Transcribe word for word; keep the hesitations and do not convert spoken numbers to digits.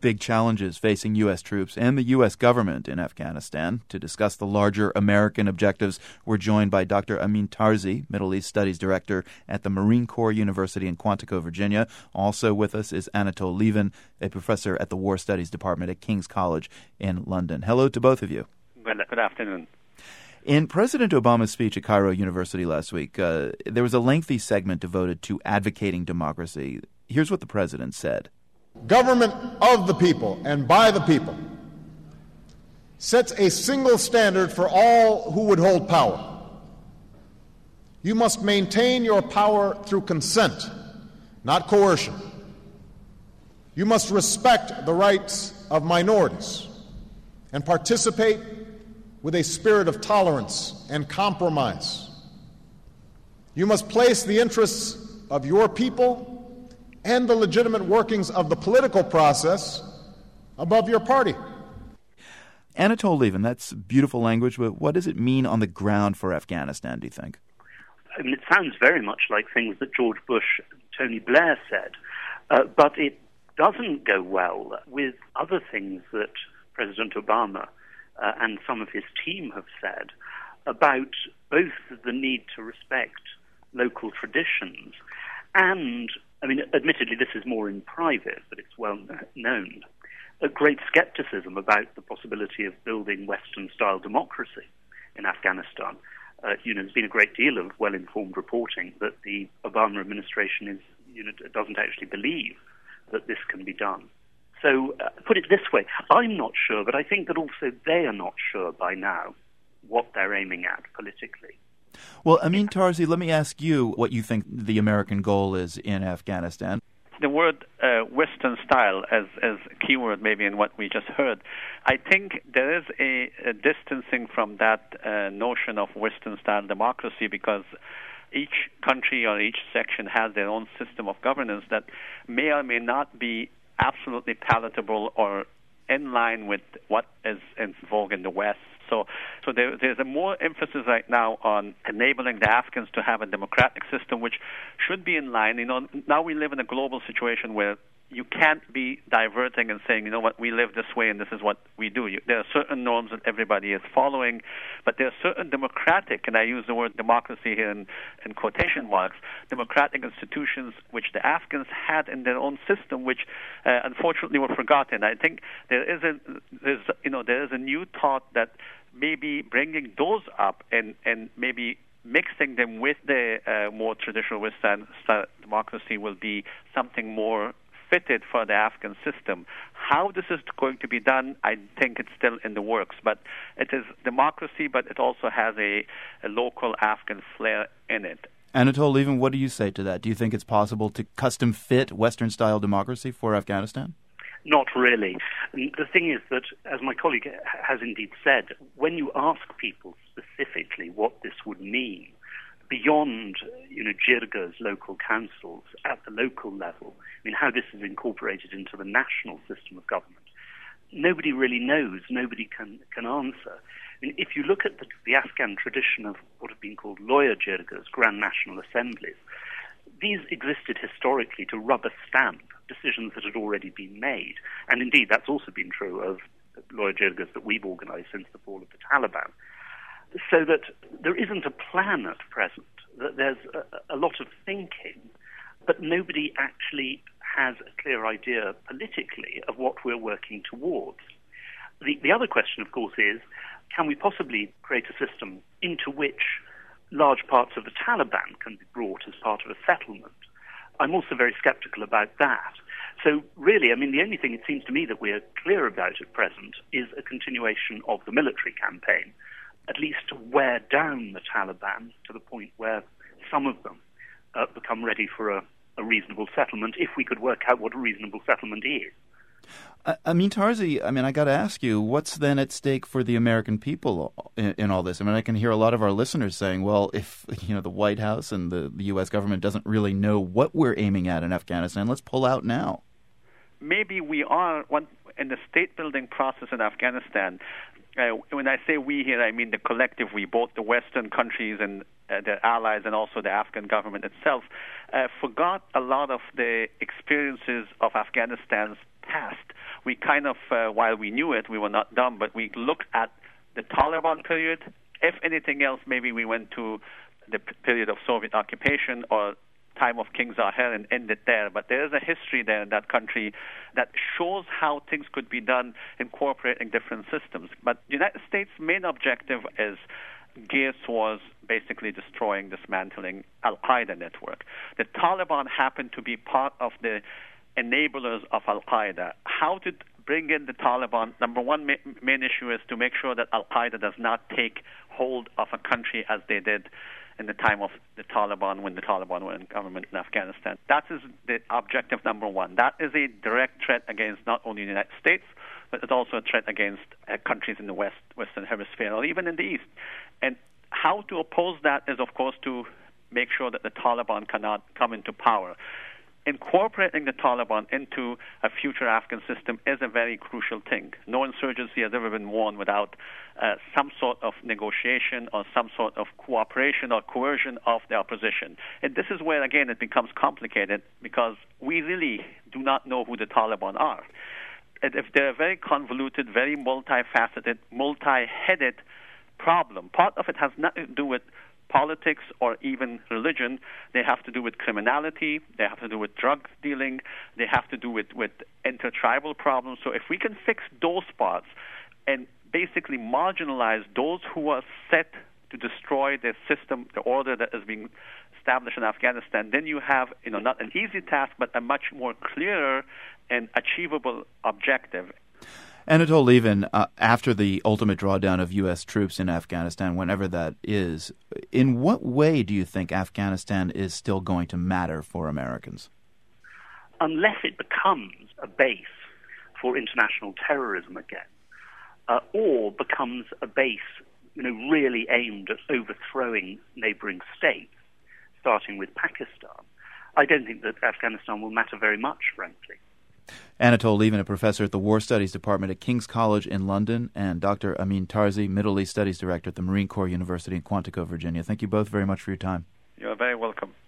big challenges facing U S troops and the U S government in Afghanistan. To discuss the larger American objectives, we're joined by Doctor Amin Tarzi, Middle East Studies Director at the Marine Corps University in Quantico, Virginia. Also with us is Anatol Lieven, a professor at the War Studies Department at King's College in London. Hello to both of you. Good, good afternoon. In President Obama's speech at Cairo University last week, uh, there was a lengthy segment devoted to advocating democracy. Here's what the president said. Government of the people and by the people sets a single standard for all who would hold power. You must maintain your power through consent, not coercion. You must respect the rights of minorities and participate with a spirit of tolerance and compromise. You must place the interests of your people and the legitimate workings of the political process above your party. Anatol Lieven, that's beautiful language, but what does it mean on the ground for Afghanistan, do you think? I mean, it sounds very much like things that George Bush and Tony Blair said, uh, but it doesn't go well with other things that President Obama uh, and some of his team have said about both the need to respect local traditions and, I mean, admittedly this is more in private, but it's well known, a great skepticism about the possibility of building Western-style democracy in Afghanistan. Uh, you know, there's been a great deal of well-informed reporting that the Obama administration is, you know, doesn't actually believe that this can be done. So, uh, put it this way, I'm not sure, but I think that also they are not sure by now what they're aiming at politically. Well, Amin Tarzi, let me ask you what you think the American goal is in Afghanistan. The word uh, Western style as, as a keyword maybe in what we just heard, I think there is a, a distancing from that uh, notion of Western style democracy because each country or each section has their own system of governance that may or may not be absolutely palatable or in line with what is in vogue in the West. So, so there, there's a more emphasis right now on enabling the Afghans to have a democratic system, which should be in line. You know, now we live in a global situation where you can't be diverting and saying, you know what, we live this way and this is what we do. You, there are certain norms that everybody is following, but there are certain democratic, and I use the word democracy here in, in quotation marks, democratic institutions which the Afghans had in their own system, which uh, unfortunately were forgotten. I think there is a, there's, you know, there is a new thought that maybe bringing those up and, and maybe mixing them with the uh, more traditional Western democracy will be something more fitted for the Afghan system. How this is going to be done, I think it's still in the works. But it is democracy, but it also has a, a local Afghan flair in it. Anatol Lieven, what do you say to that? Do you think it's possible to custom fit Western-style democracy for Afghanistan? Not really. The thing is that, as my colleague has indeed said, when you ask people specifically what this would mean, beyond, you know, Jirga's local councils at the local level, I mean, how this is incorporated into the national system of government, nobody really knows, nobody can, can answer. I mean, if you look at the, the Afghan tradition of what have been called lawyer Jirgas, Grand National Assemblies, these existed historically to rubber stamp decisions that had already been made. And indeed, that's also been true of lawyer Jirgas that we've organized since the fall of the Taliban. So that there isn't a plan at present, that there's a, a lot of thinking, but nobody actually has a clear idea politically of what we're working towards. The, the other question, of course, is, can we possibly create a system into which large parts of the Taliban can be brought as part of a settlement? I'm also very skeptical about that. So really, I mean, the only thing it seems to me that we're clear about at present is a continuation of the military campaign, at least to wear down the Taliban to the point where some of them uh, become ready for a, a reasonable settlement, if we could work out what a reasonable settlement is. Uh, Amin Tarzi, I mean, I got to ask you, what's then at stake for the American people in, in all this? I mean, I can hear a lot of our listeners saying, well, if, you know, the White House and the, the U S government doesn't really know what we're aiming at in Afghanistan, let's pull out now. Maybe we are, one, in the state-building process in Afghanistan, Uh, when I say we here, I mean the collective we, both the Western countries and uh, their allies and also the Afghan government itself, uh, forgot a lot of the experiences of Afghanistan's past, we kind of, uh, while we knew it, we were not dumb, but we looked at the Taliban period. If anything else, maybe we went to the p- period of Soviet occupation or time of King Zahir and ended there. But there is a history there in that country that shows how things could be done incorporating different systems. But the United States' main objective is geared towards basically destroying, dismantling Al-Qaeda network. The Taliban happen to be part of the enablers of Al-Qaeda. How to bring in the Taliban? Number one ma- main issue is to make sure that Al-Qaeda does not take hold of a country as they did in the time of the Taliban, when the Taliban were in government in Afghanistan. That is the objective number one. That is a direct threat against not only the United States, but it's also a threat against uh, countries in the West, Western Hemisphere, or even in the East. And how to oppose that is, of course, to make sure that the Taliban cannot come into power. Incorporating the Taliban into a future Afghan system is a very crucial thing. No insurgency has ever been won without uh, some sort of negotiation or some sort of cooperation or coercion of the opposition. And this is where, again, it becomes complicated because we really do not know who the Taliban are. And if they're a very convoluted, very multifaceted, multi-headed problem, part of it has nothing to do with politics or even religion. They have to do with criminality, they have to do with drug dealing, they have to do with, with intertribal problems. So if we can fix those parts and basically marginalize those who are set to destroy the system, the order that is being established in Afghanistan, then you have, you know, not an easy task, but a much more clearer and achievable objective. Anatol Lieven, uh, after the ultimate drawdown of U S troops in Afghanistan, whenever that is, in what way do you think Afghanistan is still going to matter for Americans? Unless it becomes a base for international terrorism again, uh, or becomes a base, you know, really aimed at overthrowing neighboring states, starting with Pakistan, I don't think that Afghanistan will matter very much, frankly. Anatol Lieven, a professor at the War Studies Department at King's College in London, and Doctor Amin Tarzi, Middle East Studies Director at the Marine Corps University in Quantico, Virginia. Thank you both very much for your time. You're very welcome.